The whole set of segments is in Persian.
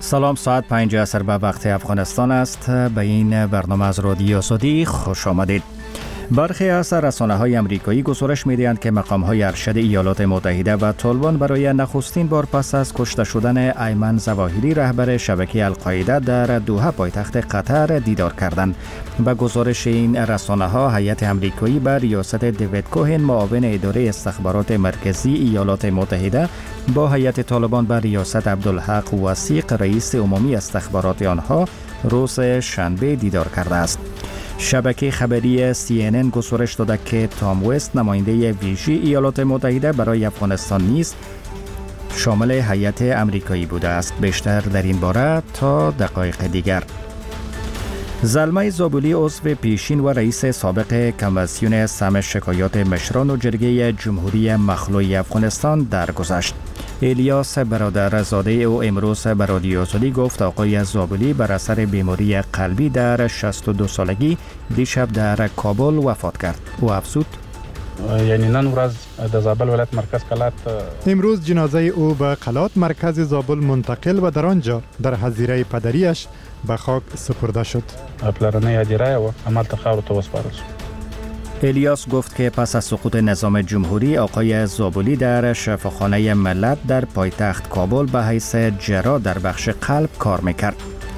سلام، ساعت 5 عصر به وقت افغانستان است. به این برنامه از رادیو آزادی خوش آمدید. برخی از رسانه‌های آمریکایی گزارش می‌دهند که مقام‌های ارشد ایالات متحده و طالبان برای نخستین بار پس از کشته شدن ایمن ظواهری رهبر شبکه القاعده در دوحه پایتخت قطر دیدار کردند. به گزارش این رسانه‌ها، هیئت آمریکایی بر ریاست دیوید کوهن معاون اداره استخبارات مرکزی ایالات متحده با هیئت طالبان بر ریاست عبدالحق وثیق رئیس عمومی استخبارات آنها روز شنبه دیدار کرده است. شبکه خبری CNN گزارش داده که تام وست نماینده ویژه ایالات متحده برای افغانستان نیز شامل هیئت آمریکایی بوده است. بیشتر در این باره تا دقایق دیگر. زلمه زابلی عضو پیشین و رئیس سابق کمیسیون سم شکایات مشران و جرگه جمهوری مخلوع افغانستان درگذشت. الیاس برادرزاده او امروز به رادیو آزادی گفت آقای زابلی بر اثر بیماری قلبی در 62 سالگی دیشب در کابل وفات کرد. او افزود: یعنی نن ورځ د زابل ولایت مرکز قلات امروز جنازه او به قلات مرکز زابل منتقل و در آنجا در حظیره پدریش به خاک سپرده شد. پلرنه هدیره و عمل تخاور تو وسپارل شد. الیاس گفت که پس از سقوط نظام جمهوری آقای زابلی در شفاخانه ملت در پایتخت کابل به حیث جراح در بخش قلب کار میکرد.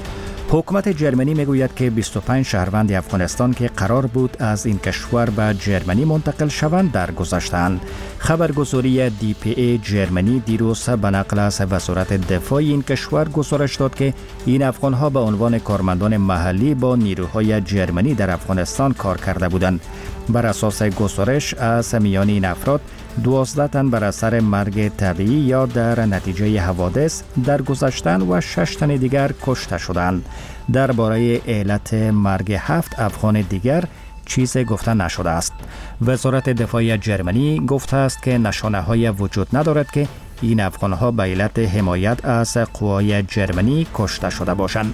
حکومت جرمنی میگوید که 25 شهروند افغانستان که قرار بود از این کشور به جرمنی منتقل شوند درگذشتند. خبرگزاری DPA جرمنی دیروز به نقل از وزارت دفاع این کشور گزارش داد که این افغانها به عنوان کارمندان محلی با نیروهای جرمنی در افغانستان کار کرده بودند. بر اساس گزارش از میان این افراد 12 تن بر اثر مرگ طبیعی یا در نتیجه حوادث درگذشتند و 6 تن دیگر کشته شدند. درباره علت مرگ 7 افغان دیگر چیزی گفته نشده است. وزارت دفاع جرمنی گفته است که نشانه‌های وجود ندارد که این افغان‌ها به علت حمایت از قوای جرمنی کشته شده باشند.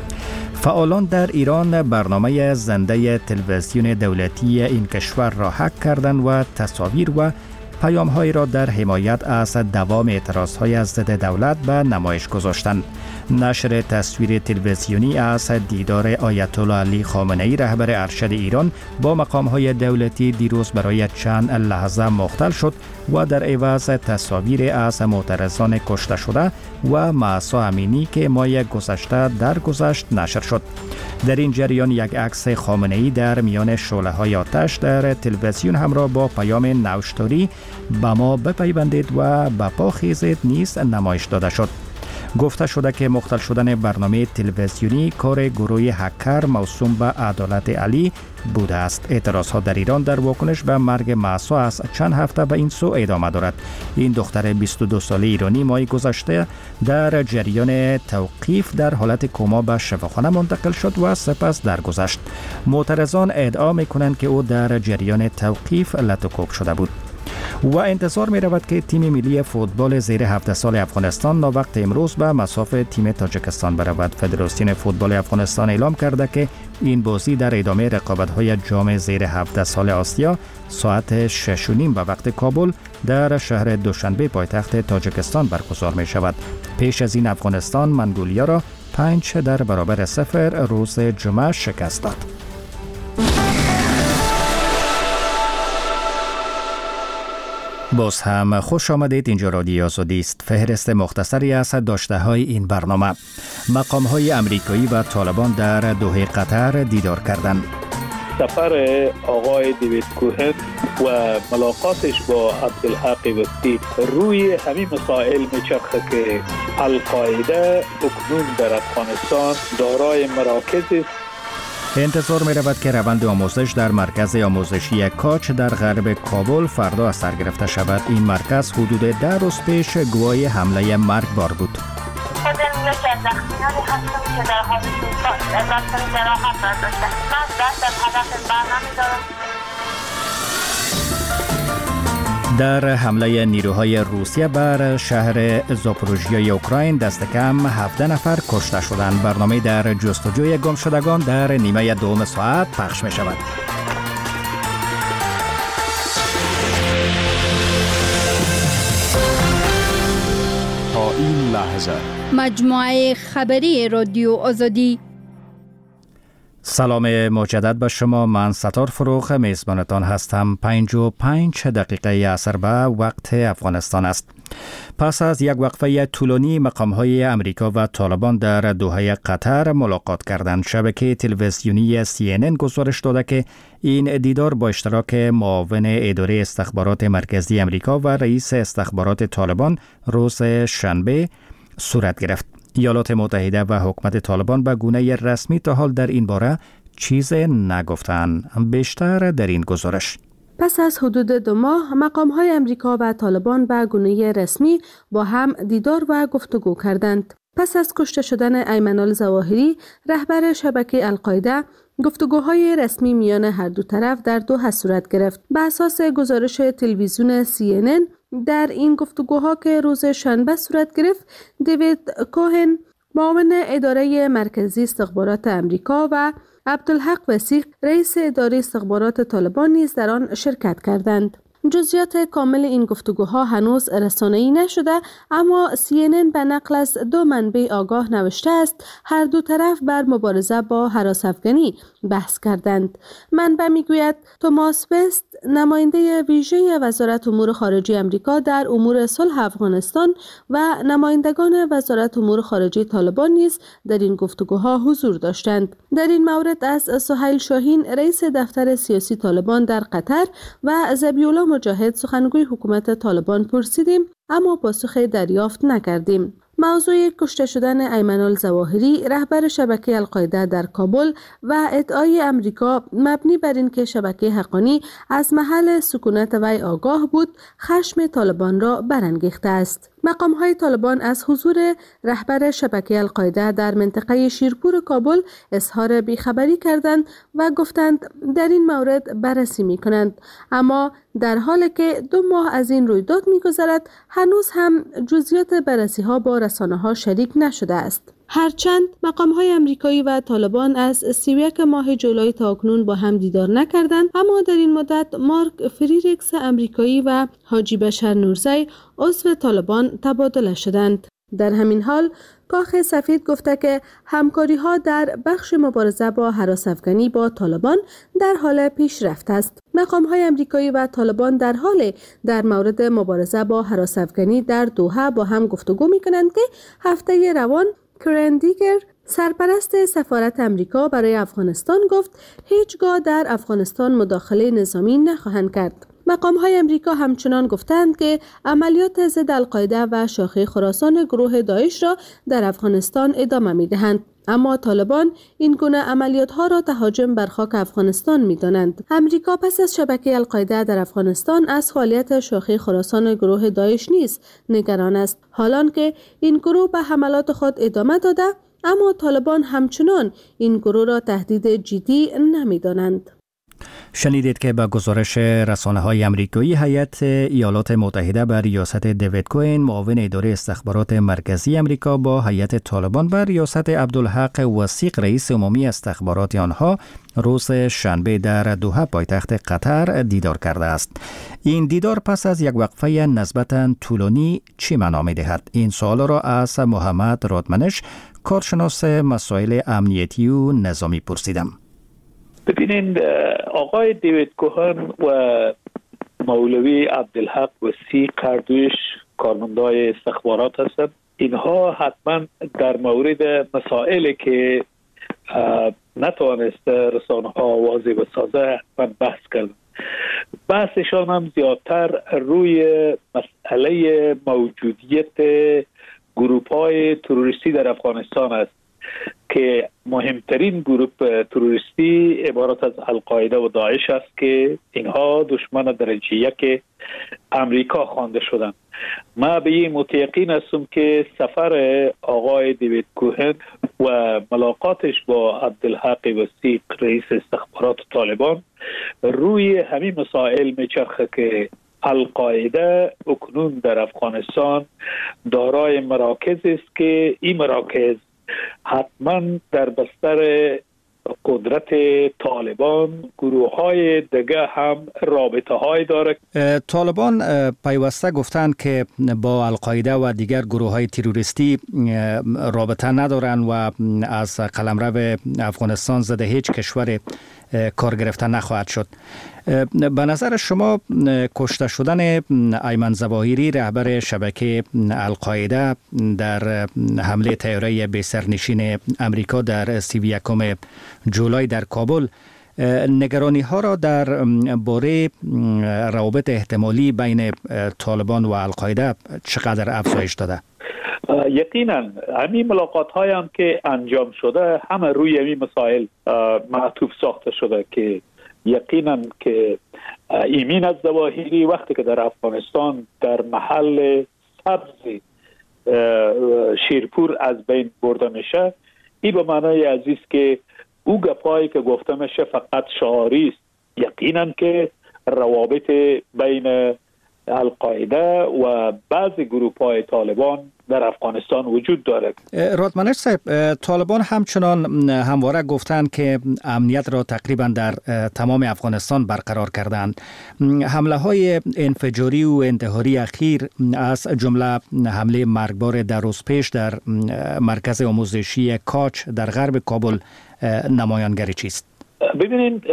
فعالان در ایران برنامه زنده تلویزیون دولتی این کشور را هک کردند و تصاویر و پیام‌های را در حمایت از دوام اعتراض‌های از ضد دولت به نمایش گذاشتند. نشر تصویر تلویزیونی از دیدار آیت الله علی خامنه‌ای رهبر ارشد ایران با مقام‌های دولتی دیروز برای چند لحظه مختل شد و در عوض تصاویر از معترضان کشته شده و مهسا امینی که ماه گذشته درگذشت نشر شد. در این جریان یک عکس خامنه‌ای در میان شعله‌های آتش در تلویزیون همراه با پیام نوشتاری به ما بپیوندید و به پا خیزید نیز نمایش داده شد. گفته شده که مختل شدن برنامه تلویزیونی کار گروه هکر موسوم به عدالت علی بوده است. اعتراضها در ایران در واکنش به مرگ مهسا از چند هفته به این سو ادامه دارد. این دختر 22 ساله ایرانی ماه گذشته در جریان توقیف در حالت کما به شفاخانه منتقل شد و سپس درگذشت. معترضان ادعا می‌کنند که او در جریان توقیف لتوکوب شده بود. و انتظار می رود که تیم ملی فوتبال زیر 17 سال افغانستان ناوقت امروز به مصاف تیم تاجیکستان برود. فدراسیون فوتبال افغانستان اعلام کرده که این بازی در ادامه رقابت‌های جام زیر 17 سال آسیا ساعت 6:30 به وقت کابل در شهر دوشنبه پایتخت تاجیکستان برگزار می شود. پیش از این افغانستان منگولیا را 5-0 روز جمعه شکست داد. باز هم خوش آمدید. اینجا رادیو آزادی است. فهرست مختصری از داشته‌های این برنامه. مقام‌های آمریکایی و طالبان در دوحه قطر دیدار کردند. سفر آقای دیوید کوهن و ملاقاتش با عبدالحق وثیق روی همین مسائل میچرخه که القاعده اکنون در افغانستان دارای مراکز است. انتظار می رود که روند آموزش در مرکز آموزشی کاچ در غرب کابل فردا از سر گرفته شود. این مرکز حدود 10 روز پیش گواه حمله مرگبار بود. خودم یکی از زخمیانی هستم که در حال جراحت داشتم. من دست از هدف برنمی‌دارم. در حمله نیروهای روسیه بر شهر زاپوروژیای اوکراین دست کم 17 نفر کشته شدند. برنامه در جستجوی گمشدگان در نیمه دوم ساعت پخش می شود. این لحظه. مجموعه خبری رادیو آزادی. سلام مجدد به شما. من ستار فروخ میزبانتان هستم. 55 دقیقه عصر به وقت افغانستان است. پس از یک وقفه طولانی مقام‌های امریکا و طالبان در دوحه قطر ملاقات کردند. شبکه تلویزیونی CNN گزارش داده که این دیدار با اشتراک معاون اداره استخبارات مرکزی امریکا و رئیس استخبارات طالبان روز شنبه صورت گرفت. ایالات متحده و حکومت طالبان به گونه رسمی تا حال در این باره چیز نگفتند. بیشتر در این گزارش. پس از حدود 2 ماه مقام‌های امریکا و طالبان به گونه رسمی با هم دیدار و گفتگو کردند. پس از کشته شدن ایمن الظواهری رهبر شبکه القاعده، گفتگوهای رسمی میان هر دو طرف در دوحه صورت گرفت. به اساس گزارش تلویزیون CNN در این گفتگوها که روز شنبه صورت گرفت، دیوید کوهن معاون اداره مرکزی استخبارات امریکا و عبدالحق وثیق رئیس اداره استخبارات طالبان نیز در آن شرکت کردند. جزئیات کامل این گفتگوها هنوز رسانه‌ای نشده، اما CNN به نقل از 2 منبع آگاه نوشته است هر دو طرف بر مبارزه با هراس‌افکنی بحث کردند. منبع میگوید توماس وست نماینده ویژه وزارت امور خارجه امریکا در امور صلح افغانستان و نمایندگان وزارت امور خارجه طالبان نیز در این گفتگوها حضور داشتند. در این مورد از سهیل شاهین رئیس دفتر سیاسی طالبان در قطر و ذبیح‌الله مجاهد سخنگوی حکومت طالبان پرسیدیم، اما پاسخ دریافت نکردیم. موضوع کشته شدن ایمن الظواهری رهبر شبکه القاعده در کابل و ادعای امریکا مبنی بر اینکه شبکه حقانی از محل سکونت وی آگاه بود، خشم طالبان را برانگیخته است. مقام‌های طالبان از حضور رهبر شبکه القاعده در منطقه شیرپور کابل اظهار بیخبری کردند و گفتند در این مورد بررسی می‌کنند، اما در حالی که 2 ماه از این رویداد می‌گذرد هنوز هم جزئیات بررسی‌ها با رسانه‌ها شریک نشده است. هرچند مقام‌های امریکایی و طالبان از 31 ماه جولای تا اکنون با هم دیدار نکردند، اما در این مدت مارک فریرکس امریکایی و حاجی بشر نورزی عضو طالبان تبادله شدند. در همین حال کاخ سفید گفته که همکاری‌ها در بخش مبارزه با هراس‌افکنی با طالبان در حال پیشرفت است. مقام‌های امریکایی و طالبان در حال در مورد مبارزه با هراس‌افکنی در دوحه با هم گفتگو می‌کنند که هفته روان کرن دیگر سرپرست سفارت امریکا برای افغانستان گفت هیچگاه در افغانستان مداخله نظامی نخواهند کرد. مقام‌های امریکا همچنان گفتند که عملیات ضد القاعده و شاخه خراسان گروه داعش را در افغانستان ادامه می‌دهند، اما طالبان این گونه عملیات‌ها را تهاجم بر خاک افغانستان می‌دانند. امریکا پس از شبکه القاعده در افغانستان از فعالیت شاخه خراسان گروه داعش نیز نگران است، حالان که این گروه به حملات خود ادامه داده، اما طالبان همچنان این گروه را تهدید جدی نمی‌دانند. شنیدید که با گزارش رسانه‌های امریکایی هیئت ایالات متحده بر ریاست دیوید کوهن معاون اداره استخبارات مرکزی امریکا با هیئت طالبان بر ریاست عبدالحق وثیق رئیس عمومی استخبارات آنها روز شنبه در دوحه پایتخت قطر دیدار کرده است. این دیدار پس از یک وقفه نسبتاً طولانی چی معنا می‌دهد؟ این سوال را از محمد رادمنش کارشناس مسائل امنیتی و نظامی پرسیدم. ببینید، آقای دیوید کوهن و مولوی عبدالحق وثیق هر دویش کارمندای استخبارات هستند. اینها حتما در مورد مسائلی که نتوانست رسانه‌ها واضح بسازه حتما بحث کردند. بحثشان هم زیادتر روی مسئله موجودیت گروه‌های تروریستی در افغانستان است که مهمترین گروه تروریستی عبارت از القاعده و داعش است که اینها دشمن درجه 1 امریکا خوانده شدند. ما به این متیقین هستم که سفر آقای دیوید کوهن و ملاقاتش با عبدالحق وثیق رئیس استخبارات طالبان روی همین مسائل میچرخه که القاعده اکنون در افغانستان دارای مراکز است که این مراکز حتما در بستر قدرت طالبان گروه های دیگه هم رابطه های داره. طالبان پیوسته گفتند که با القاعده و دیگر گروه های تروریستی رابطه ندارن و از قلمرو افغانستان ضد هیچ کشور کار گرفته نخواهد شد. به نظر شما کشته شدن ایمن ظواهری رهبر شبکه القاعده در حمله طیاره بی سرنشین امریکا در 31 جولای در کابل نگرانی ها را در باره روابط احتمالی بین طالبان و القاعده چقدر افزایش داده؟ یقینا همین ملاقات های هم که انجام شده همه روی همین مسائل معطوف ساخته شده که یقینا که ایمن الظواهری وقتی که در افغانستان در محل سبز شیرپور از بین برده میشه، این به معنای عزیز که او گپایی که گفته میشه فقط شعاری است. یقینا که روابط بین القاعده و بعضی گروه های طالبان در افغانستان وجود دارد. رادمنش صاحب، طالبان همچنان همواره گفتند که امنیت را تقریبا در تمام افغانستان برقرار کردند. حمله های انفجاری و انتحاری اخیر از جمله حمله مرگبار در روز پیش در مرکز آموزشی کاچ در غرب کابل نمایانگری چیست؟ ببینید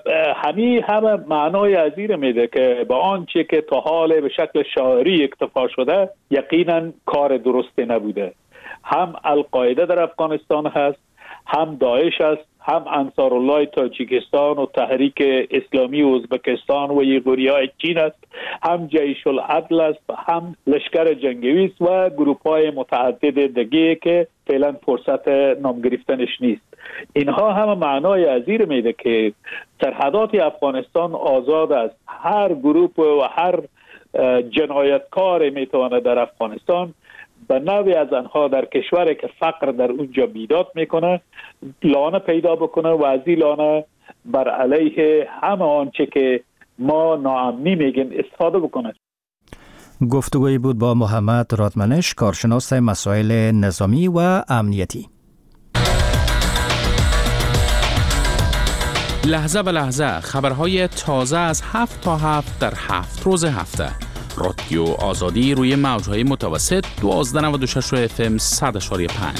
همه معنای عزیر میده که با آنچه که تا حال به شکل شعاری اکتفا شده یقینا کار درستی نبوده. هم القاعده در افغانستان هست، هم داعش است، هم انصارالله تاجیکستان و تحریک اسلامی ازبکستان و یغوریای چین است، هم جیش العدل است، هم لشکر جنگی است و گروه‌های متعدد دیگه که فعلا فرصت نام گرفتنش نیست. اینها هم معنای عزیر میده که سرحدات افغانستان آزاد است. هر گروه و هر جنایتکار میتونه در افغانستان به نوعی از آنها در کشوری که فقر در اونجا بیداد میکنه لانه پیدا بکنه و از این لانه بر علیه همه آنچه که ما ناامنی میگیم استفاده بکنه. گفتگویی بود با محمد رادمنش، کارشناس مسائل نظامی و امنیتی. لحظه به لحظه خبرهای تازه از 7 تا 7 در 7 روز هفته. رادیو آزادی روی موجهای متوسط 1296 FM 100.5.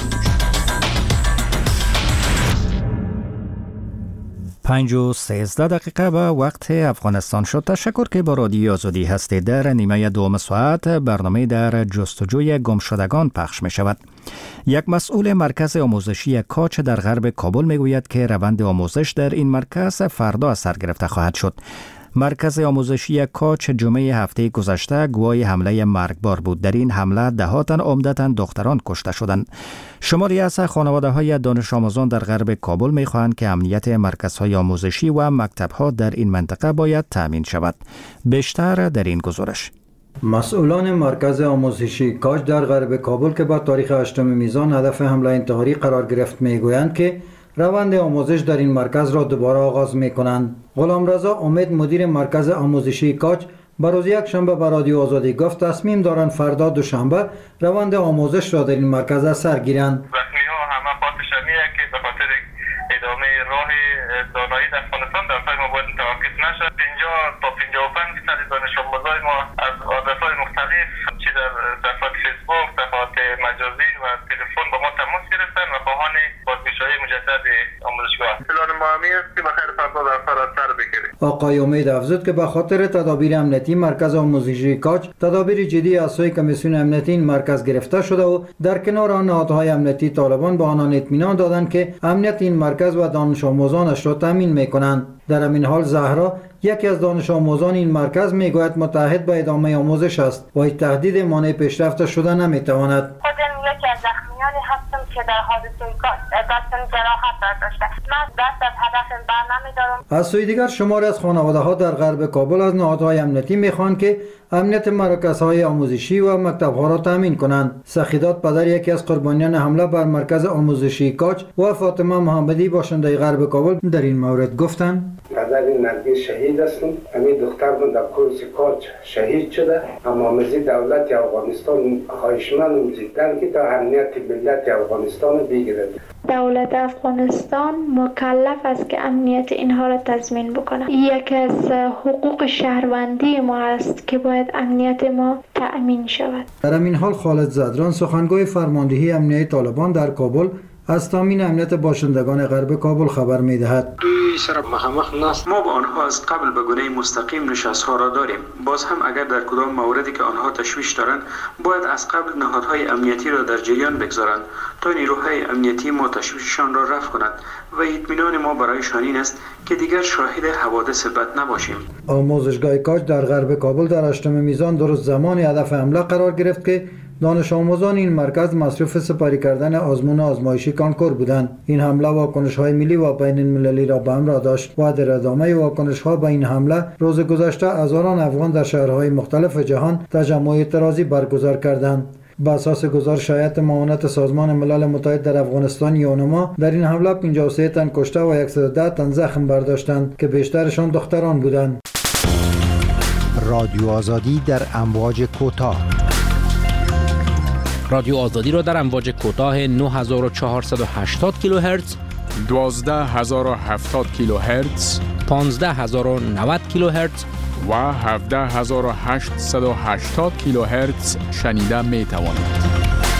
5:13 به وقت افغانستان شد. تشکر که با رادیو آزادی هستید. در نیمه دوم ساعت برنامه در جستجوی گمشدگان پخش می شود. یک مسئول مرکز آموزشی کاچ در غرب کابل می گوید که روند آموزش در این مرکز فردا از سر گرفته خواهد شد. مرکز آموزشی کاچ جمعه هفته گذشته گواه حمله مرگبار بود. در این حمله ده‌ها تن عمدتاً دختران کشته شدند. شماری از خانواده‌های دانش آموزان در غرب کابل می‌خواهند که امنیت مرکزهای آموزشی و مکتب‌ها در این منطقه باید تامین شود. بیشتر در این گزارش. مسئولان مرکز آموزشی کاچ در غرب کابل که با تاریخ 8 میزان هدف حمله انتحاری قرار گرفت میگویند که روند آموزش در این مرکز را دوباره آغاز می‌کنند. غلامرضا امید مدیر مرکز آموزشی کاچ به روز یک شنبه به رادیو آزادی گفت تصمیم دارند فردا دوشنبه روند آموزش را در این مرکز از سر گیرند. رسمی‌ها همه پاسشانیه که به خاطر ادامه راه دانایی در افغانستان در فهم باید متوقف نشد. 50 تا 55% دانش آموزای ما از آدرس‌های مختلف چه در صفحات فیسبوک، صفحات مجازی و تلفن با ما تماس گرفتن و خواهان بازگشایی مجدد آموزشگاه. پلان ما است که بخیر فردا در سر بگیریم. آقای امید افزود که به خاطر تدابیر امنیتی مرکز آموزشی کاچ تدابیر جدی از سوی کمیسیون امنیتی این مرکز گرفته شده و در کنار آن نهادهای امنیتی طالبان به آنان اطمینان دادند که امنیت این مرکز و دانش آموزانش را تامین می‌کنند. در همین حال زهرا یکی از دانش آموزان این مرکز میگوید متعهد به ادامه آموزش است و هیچ تهدید مانع پیشرفت شده نمیتواند. خودم یکی از زخمیانی هستم که در حادثه دستم جراحت داشته. من دست از هدفم بر نمیدارم. از سوی دیگر شماری از خانواده‌ها در غرب کابل از نهادهای امنیتی میخوان که امنیت مرکزهای آموزشی و مکتب‌ها را تامین کنند. سخیدات پدر یکی از قربانیان حمله بر مرکز آموزشی کاچ و فاطمه محمدی باشنده غرب کابل در این مورد گفتند: پدر نرگس شهید هستم. همین دختر من در کورس کاچ شهید شده. اما مزید دولت افغانستان خواهشمند می‌کنم که تا امنیت ملت افغانستان بگیرد. دولت افغانستان مکلف است که امنیت اینها را تضمین بکنه. یکی از حقوق شهروندی ما است که باید امنیت ما تأمین شود. در این حال خالد زدران سخنگوی فرماندهی امنیتی طالبان در کابل از تامین امنیت باشندگان غرب کابل خبر می‌دهد. دوی سر مخامخ نست. ما با آنها از قبل به گونه مستقیم نشست‌ها را داریم. باز هم اگر در کدام موردی که آنها تشویش دارند، باید از قبل نهادهای امنیتی را در جریان بگذارند تا نیروهای امنیتی ما تشویششان را رفع کنند و اطمینان ما برایشان این است که دیگر شاهد حوادث بد نباشیم. آموزشگاه کاج در غرب کابل در 8 میزان درست زمان هدف حمله قرار گرفت که دانش آموزان این مرکز مصروف سپاری کردن آزمون آزمایشی کانکور بودند. این حمله واکنش‌های ملی و بین المللی را به همراه داشت و در ادامه واکنش‌ها به این حمله روز گذشته هزاران افغان در شهرهای مختلف جهان تجمع اعتراضی برگزار کردند. بر اساس گزارش هیئت معاونت سازمان ملل متحد در افغانستان یونما در این حمله 53 تن کشته و 110 تن زخم برداشتند که بیشترشان دختران بودند. رادیو آزادی در امواج کوتاه. رادیو آزادی را در امواج کوتاه 9480 کیلوهرتز، 12070 کیلوهرتز، 15090 کیلوهرتز و 17880 کیلوهرتز شنیده می توانید.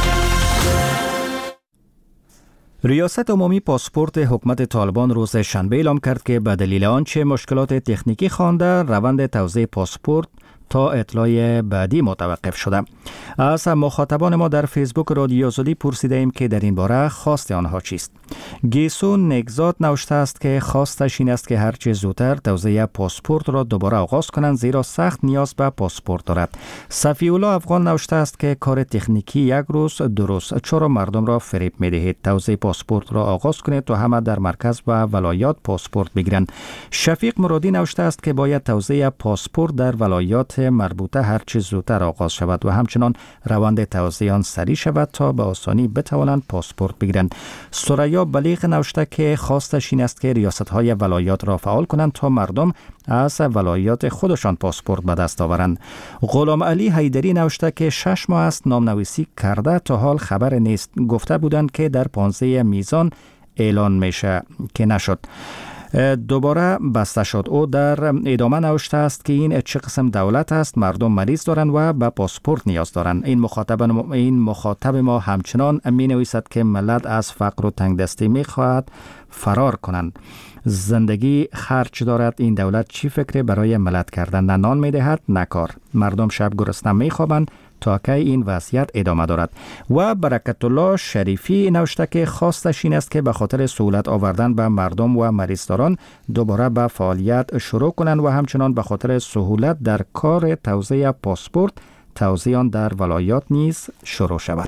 ریاست عمومی پاسپورت حکومت طالبان روز شنبه اعلام کرد که به دلیل آنچه مشکلات تکنیکی خوانده روند توزیع پاسپورت تا اطلاع بعدی متوقف شده. از مخاطبان ما در فیسبوک رادیو آزادی پرسیده ایم که در این باره خواست آنها چیست. گیسو نگزاد نوشته است که خواستش این است که هرچه زودتر توزیع پاسپورت را دوباره آغاز کنند زیرا سخت نیاز به پاسپورت دارد. صفی الله افغان نوشته است که کار تکنیکی یک روز درست چرا مردم را فریب می‌دهید. توزیع پاسپورت را آغاز کنید تا همه در مرکز و ولایات پاسپورت بگیرند. شفیق مرادی نوشته است که باید توزیع پاسپورت در ولایات مربوطه هرچه زودتر آغاز شود و همچنان روند توزیع آن سریع شود تا به آسانی بتوانند پاسپورت بگیرند. سریا بلیغ نوشته که خواستش این است که ریاست‌های ولایات را فعال کنند تا مردم از ولایات خودشان پاسپورت به دست آورند. غلام علی حیدری نوشته که 6 ماه است نامنویسی کرده تا حال خبر نیست. گفته بودند که در 15 میزان اعلان میشه که نشد. دوباره بسته شد. او در ادامه نوشته است که این چه قسم دولت است؟ مردم مریض دارند و به پاسپورت نیاز دارند. این مخاطب ما همچنان می نویسد که ملت از فقر و تنگدستی می خواهد فرار کنند. زندگی خرج دارد. این دولت چی فکر برای ملت کردن؟ نه نان می دهد نه کار. مردم شب گرسنه می خوابند تا که این وضعیت ادامه دارد. و برکت الله شریفی نوشته که خواستش این است که به خاطر سهولت آوردن به مردم و مریضداران دوباره به فعالیت شروع کنند و همچنان به خاطر سهولت در کار توزیع پاسپورت توزیع آن در ولایات نیز شروع شود.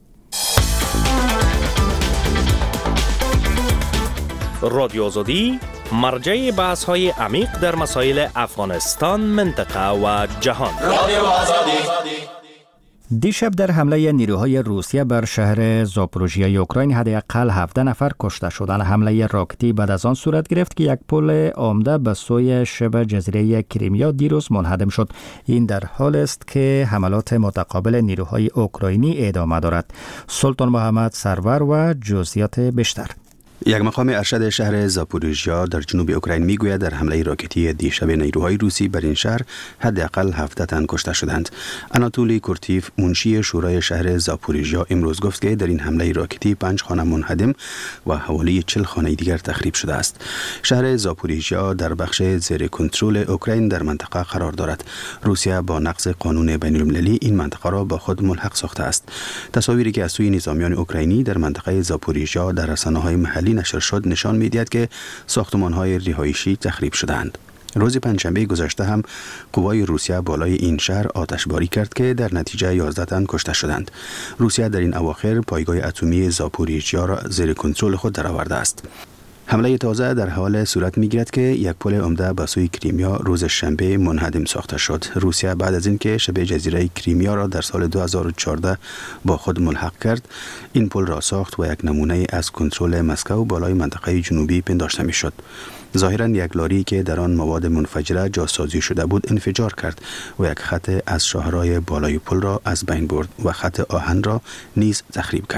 رادیو آزادی مرجع بحث‌های عمیق در مسائل افغانستان، منطقه و جهان. رادیو آزادی. دیشب در حمله نیروهای روسیه بر شهر زاپوروژیای اوکراین حداقل 17 نفر کشته شدند. حمله راکتی بعد از آن صورت گرفت که یک پل عمده به سوی شبه جزیره کریمیا دیروز منهدم شد. این در حال است که حملات متقابل نیروهای اوکراینی ادامه دارد. سلطان محمد سرور و جزئیات بیشتر. یک مقام ارشد شهر زاپوروژیا در جنوب اوکراین میگوید در حمله راکتی دیشب نیروهای روسی بر این شهر حداقل 17 تن کشته شدند. آناتولی کورتیف منشی شورای شهر زاپوروژیا امروز گفت که در این حمله راکتی 5 خانه منهدم و حوالی 40 خانه دیگر تخریب شده است. شهر زاپوروژیا در بخش زیر کنترل اوکراین در منطقه قرار دارد. روسیه با نقض قانون بین المللی این منطقه را با خود ملحق ساخته است. تصاویری که از سوی نظامیان اوکراینی در منطقه زاپوروژیا در رسانه‌های محلی نشر شد نشان می‌دهد که ساختمان‌های رهایشی تخریب شدند. روز پنجشنبه گذشته هم قوای روسیه بالای این شهر آتشباری کرد که در نتیجه 11 تن کشته شدند. روسیه در این اواخر پایگاه اتمی زاپوروژیا را زیر کنترل خود درآورده است. حمله تازه در حال صورت می‌گیرد که یک پل عمده به سوی کریمیا روز شنبه منهدم ساخته شد. روسیه بعد از اینکه شبه جزیره کریمیا را در سال 2014 با خود ملحق کرد، این پل را ساخت و یک نمونه از کنترل مسکو بالای منطقه جنوبی پنداشته می‌شد. ظاهراً یک لاری که در آن مواد منفجره جاسازی شده بود انفجار کرد و یک خط از شاهراه بالای پل را از بین برد و خط آهن را نیز تخریب کرد.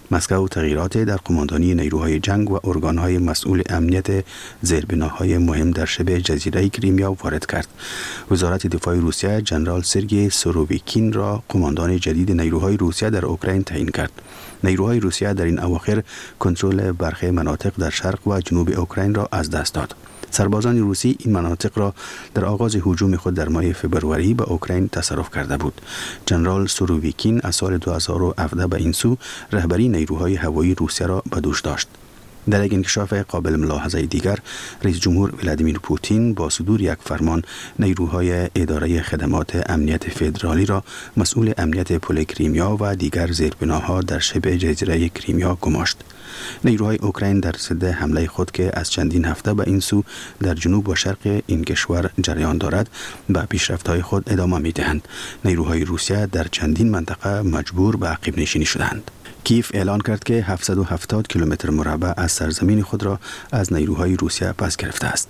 مسکو تغییرات در قماندانی نیروهای جنگ و ارگانهای مسئول امنیت زیربناهای مهم در شبه جزیره کریمیا وارد کرد. وزارت دفاع روسیه جنرال سرگئی سوروویکین را قماندان جدید نیروهای روسیه در اوکراین تعیین کرد. نیروهای روسیه در این اواخر کنترل برخی مناطق در شرق و جنوب اوکراین را از دست داد. سربازان روسی این مناطق را در آغاز هجوم خود در ماه فبروری به اوکراین تصرف کرده بود. جنرال سوروویکین از سال 2017 به این سو رهبری نیروهای هوایی روسیه را به دوش داشت. در یک انکشاف قابل ملاحظه دیگر، رئیس جمهور ولادیمیر پوتین با صدور یک فرمان نیروهای اداره خدمات امنیت فدرالی را مسئول امنیت پل کریمیا و دیگر زیربناها در شبه جزیره کریمیا گماشت. نیروهای اوکراین در ضد حمله خود که از چندین هفته به این سو در جنوب و شرق این کشور جریان دارد به پیشرفت‌های خود ادامه می‌دهند. نیروهای روسیه در چندین منطقه مجبور به عقب نشینی شدند. کیف اعلان کرد که 770 کیلومتر مربع از سرزمین خود را از نیروهای روسیه پس گرفته است.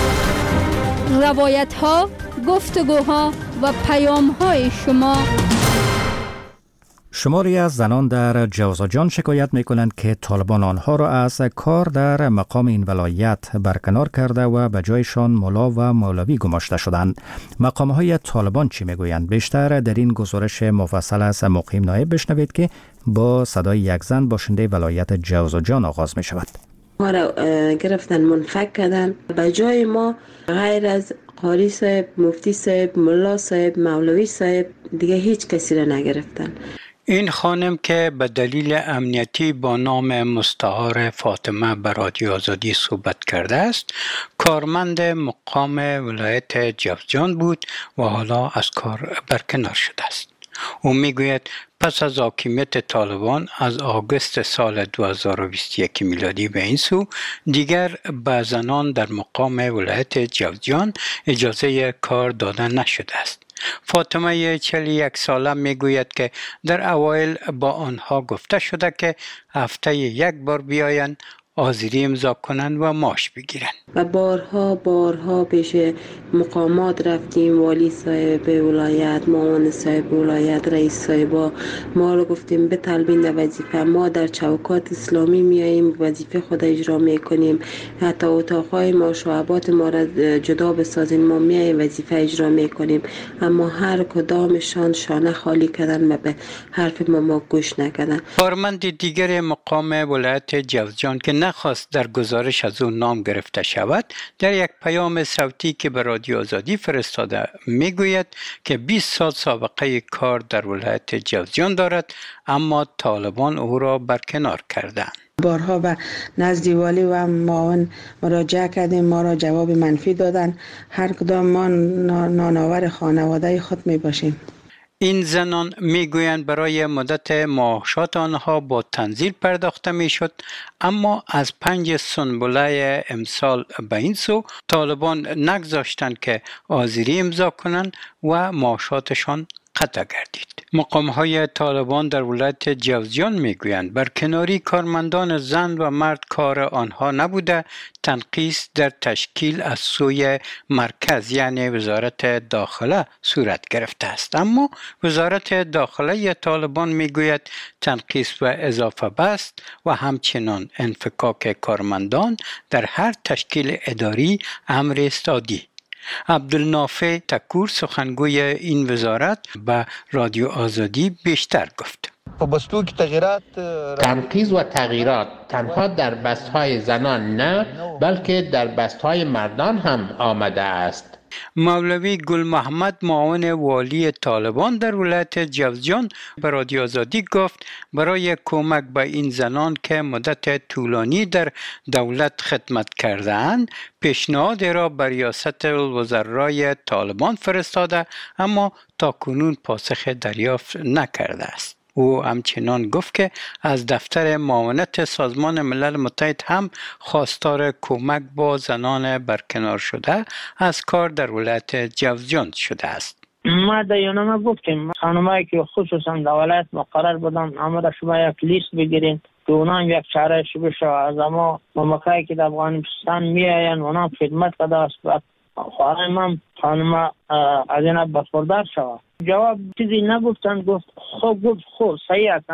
روایت‌ها، گفتگوها و پیام‌های شما. شماری از زنان در جوزجان شکایت می‌کنند که طالبان آنها را از کار در مقام این ولایت برکنار کرده و به جایشان ملا و مولوی گماشته شدند. مقام‌های طالبان چی می‌گویند؟ بیشتر در این گزارش مفصل از مقیم نایب بشنوید که با صدای یک زن باشنده ولایت جوزجان آغاز می‌شود. ما را گرفتن منفک کردن. به جای ما غیر از قاری صاحب، مفتی صاحب، ملا صاحب، مولوی صاحب دیگه هیچ کسی را نگرفتن. این خانم که به دلیل امنیتی با نام مستعار فاطمه به رادیو آزادی صحبت کرده است، کارمند مقام ولایت جوزجان بود و حالا از کار برکنار شده است. او میگوید پس از حاکمیت طالبان از آگوست سال 2021 میلادی به این سو دیگر به زنان در مقام ولایت جوزجان اجازه کار داده نشده است. فاطمه 41 ساله میگوید که در اوایل با آنها گفته شده که هفته یک بار بیایند، حاضری امضا کنند و معاش بگیرند. و بارها پیش مقامات رفتیم، والی صاحب ولایت، معاون صاحب ولایت، رئیس صاحب، ما رو گفتیم بطلبین در وظیفه. ما در چوکات اسلامی میاییم، وظیفه خود اجرا میکنیم، حتی اتاقهای ما، شعبات ما را جدا بسازین، ما میاییم وظیفه اجرا میکنیم، اما هر کدامشان شانه خالی کردن و به حرف ما گوش نکردن. کارمند دیگر مقام ولایت جوزجان که نخواست در گزارش از او نام گرفته شود، در یک پیام صوتی که به رادیو آزادی فرستاده میگوید که 20 سال سابقه کار در ولایت جوزجان دارد، اما طالبان او را برکنار کردند. بارها و نزد والی و معاون مراجعه کردیم، ما را جواب منفی دادن. هر کدام ما نانآور خانواده خود می باشیم. این زنان میگویند برای مدت معاشات آنها با تنزیل پرداخته میشد، اما از 5 سنبله امسال به این سو طالبان نگذاشتند که حاضری امضا کنند و معاشاتشان قطع گردید. مقام‌های طالبان در ولایت جوزجان میگویند برکناری کارمندان زن و مرد کار آنها نبوده، تنقیص در تشکیل از سوی مرکز یعنی وزارت داخله صورت گرفته است. اما وزارت داخله طالبان میگوید تنقیص و اضافه بست و همچنان انفکاک کارمندان در هر تشکیل اداری امر است عادی. عبدالنافع تکور سخنگوی این وزارت به رادیو آزادی بیشتر گفت. تنقیض و تغییرات تنها در بست‌های زنان نه، بلکه در بست‌های مردان هم آمده است. مولوی گل محمد معاون والی طالبان در ولایت جوزجان به رادیو آزادی گفت برای کمک به این زنان که مدت طولانی در دولت خدمت کرده‌اند پیشنهاد را به ریاست الوزرای طالبان فرستاده، اما تاکنون پاسخ دریافت نکرده است. او همچنان گفت که از دفتر معاونت سازمان ملل متحد هم خواستار کمک با زنان برکنار شده از کار در ولایت جوزجان شده است. ما در یونامه گفتیم خانمایی که خصوصا در ولایت مقرر بودن اما در شما یک لیست بگیرین که اونا یک چاره شبه شو از اما ممکایی که در افغانستان می آین اونا خدمت کده است و خواهیم هم خانم از این بخوردار شود. جواب چیزی نگفتن، گفت خوب صحیح هستن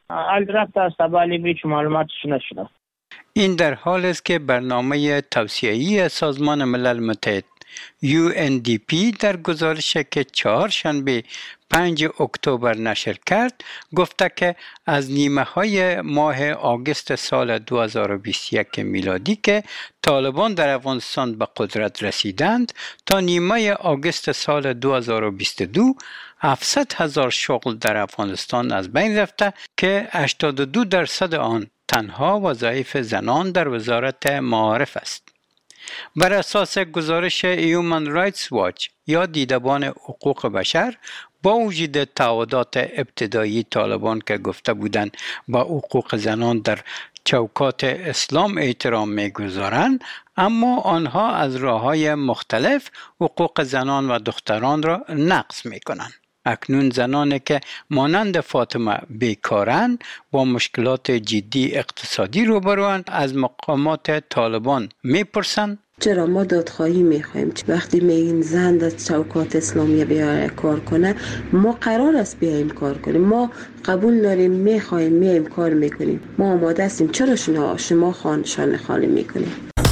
حال رفت است ولی هیچ معلوماتش نشده. این در حال است که برنامه توسعه‌ای سازمان ملل متحد UNDP در گزارشی که چهارشنبه 5 اکتبر نشر کرد گفته که از نیمه های ماه آگوست سال 2021 میلادی که طالبان در افغانستان به قدرت رسیدند تا نیمه آگوست سال 2022 700,000 شغل در افغانستان از بین رفته که 82% آن تنها وظایف زنان در وزارت معارف است. بر اساس گزارش Human Rights Watch یا دیدبان حقوق بشر، با وجود تعهدات ابتدایی طالبان که گفته بودند با حقوق زنان در چوکات اسلام احترام می‌گذارند، اما آنها از راه‌های مختلف حقوق زنان و دختران را نقض می‌کنند. اکنون زنانی که مانند فاطمه بیکارند با مشکلات جدی اقتصادی روبروند از مقامات طالبان میپرسند چرا ما دادخواهی میخوایم؟ وقتی میگین زن در چوکات اسلامی بیاره کار کنه، ما قرار است بیایم کار کنیم، ما قبول داریم، میخوایم، میایم کار میکنیم، ما آماده هستیم. چرا شما شانه خالی میکنیم؟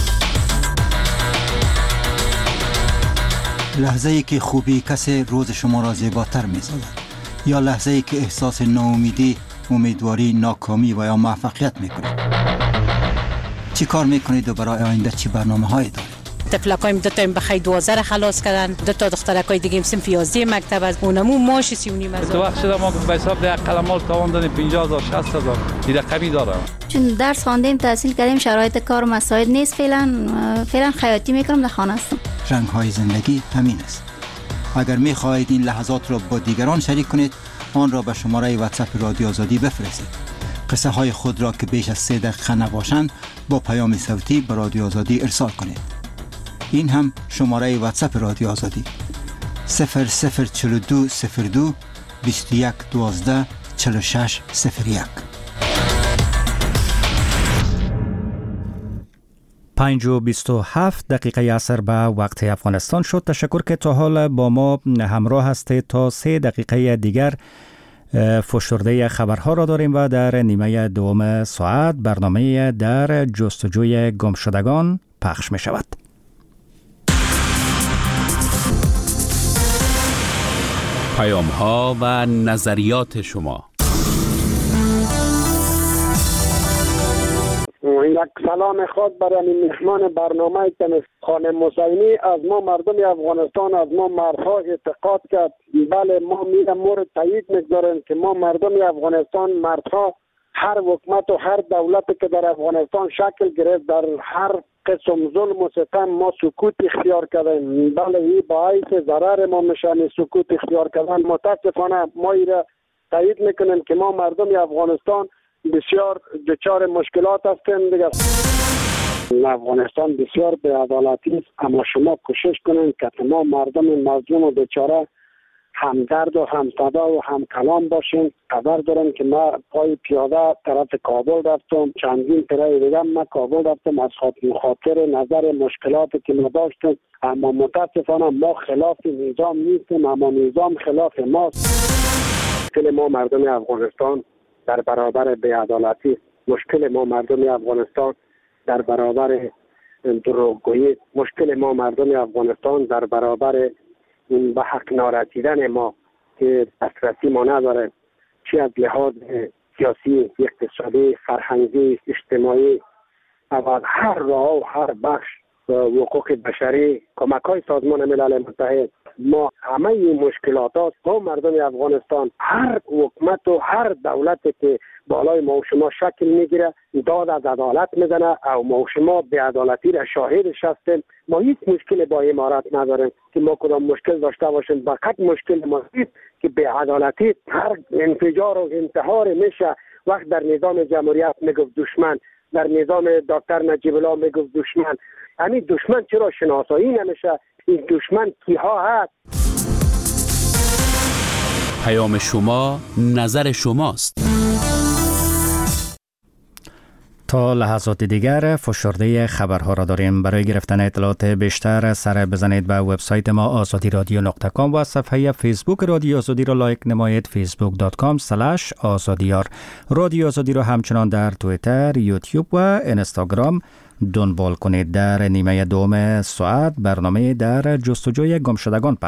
لحظه ای که خوبی کسی روز شما را زیباتر می‌سازد، یا لحظه ای که احساس ناامیدی، امیدواری، ناکامی و یا موفقیت میکنید. چی کار میکنید و برای آینده چی برنامه‌هایی دارید؟ طفلکایم دو تا بخیر 12 خلاص کردن، دو تا دخترکای دیگه صنف 11 مکتب از اونمو ماش 39,000. تو وقت شده ما به حساب ده قلمال تاوان دادیم 50,000 60,000 این رقمی داره. چون درس خواندیم، تحصیل کردیم، شرایط کار مساعد نیست، فعلا خیاطی میکنم، در خانه هستم. رنگ‌های زندگی همین است. اگر می‌خواهید این لحظات را با دیگران شریک کنید، آن را به شماره واتساپ رادیو آزادی بفرستید. قصه های خود را که بیش از 3 دقیقه نباشند با پیام صوتی به رادیو آزادی ارسال کنید. این هم شماره واتساپ رادیو آزادی 004202 21 12 46 01. 5:27 عصر به وقت افغانستان شد. تشکر که تا حال با ما همراه هستید. تا 3 دقیقه دیگر فشرده خبرها را داریم و در نیمه دوم ساعت برنامه در جستجوی گمشدگان پخش می شود. پیام ها و نظریات شما. یک سلام خود برای مهمان برنامه خانم حسینی. از ما مردم افغانستان، از ما مردها اعتقاد کرد. بله، ما میرم مورد تایید میگذاریم که ما مردم افغانستان، مردها، هر حکومت و هر دولتی که در افغانستان شکل گرفت، در هر قسم ظلم و ستم ما سکوت اختیار کردیم. بله، این باعث ضرر ما میشن سکوت اختیار کردن. متاسفانه ما ایره تایید میکنیم که ما مردم افغانستان بسیار دچار مشکلات هستیم دیگه. افغانستان بسیار بی‌عدالتی است، اما شما کوشش کنید که ما مردم مظلوم و بیچاره همدرد و همصدا و همکلام باشیم. خبر دارم که ما پای پیاده طرف کابل رفتم، چندین پیره دیگه ما کابل رفتم از خاطر نظر مشکلاتی که ما داشتیم، اما متاسفانه ما خلاف نظام نیستیم، اما نظام خلاف ماست. مشکل ما مردم افغانستان در برابر بی‌عدالتی، مشکل ما مردم افغانستان در برابر دروغگویی، مشکل ما مردم افغانستان در برابر به حق نارسیدن ما که دسترسی ما نداره، چی از لحاظ سیاسی، اقتصادی، فرهنگی، اجتماعی و هر راه و هر بخش حقوق بشری، کمک‌های سازمان ملل متحد. ما همه این مشکلات هاست. ما مردم افغانستان، هر حکومت و هر دولتی که بالای ما و شما شکل میگیره داد از عدالت میزنه او ما و شما بی‌عدالتی را شاهدش هستیم. ما هیچ مشکل با امارات نداریم که ما کدام مشکل داشته باشیم. فقط مشکل ما است که بی‌عدالتی، هر انفجار و انتحار میشه. وقت در نظام جمهوریت میگفت دشمن، در نظام دکتر نجیب الله میگفت دشمن. همین دشمن چرا شناسایی نمیشه؟ این دشمن کیها هست؟ پیام شما، نظر شماست. تا لحظات دیگر فشرده خبرها را داریم. برای گرفتن اطلاعات بیشتر سر بزنید به وبسایت ما azadiradio.com و صفحه فیسبوک رادیو آزادی را لایک نمایید facebook.com/azadiyar. رادیو آزادی را همچنان در توییتر، یوتیوب و اینستاگرام دنبال کنید. در نیمه دوم ساعت برنامه در جستجوی گمشدگان